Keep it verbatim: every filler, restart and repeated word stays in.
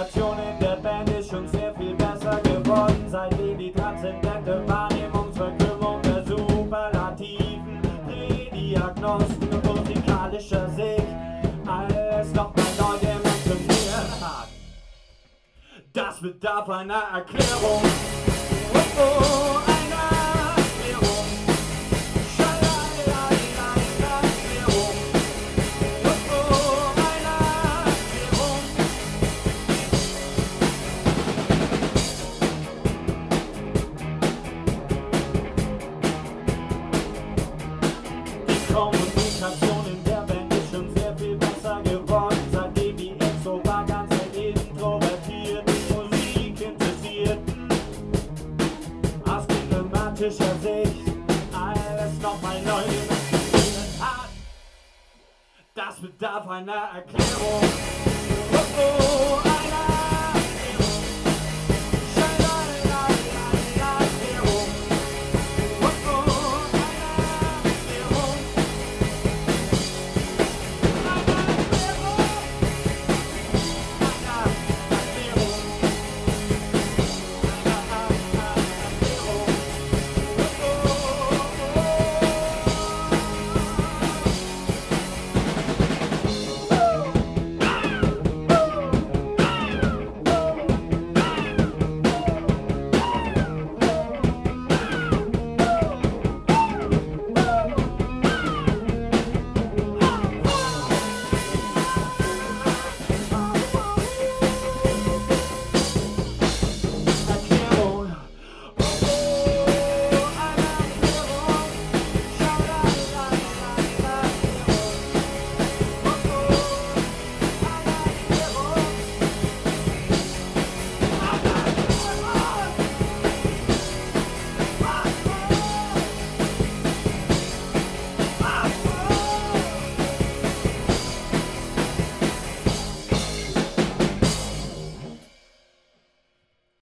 Kommunikation in der Band ist schon sehr viel besser geworden, seit wir die transzendente Wahrnehmungsverkümmung der Superlativen, Prädiagnosten und musikalischer Sicht alles nochmal neu dimensioniert hat. Das bedarf einer Erklärung. Oh, oh, einer Erklärung. Schalalalala, Erklärung. Oh, oh, einer Erklärung. Die Kommunikation in der Band ist schon sehr viel besser geworden, seitdem die Exo war ganz introvertiert. Aus problematischer Sicht alles nochmal neu dimensioniert hat. Das bedarf einer Erklärung. Oh, oh,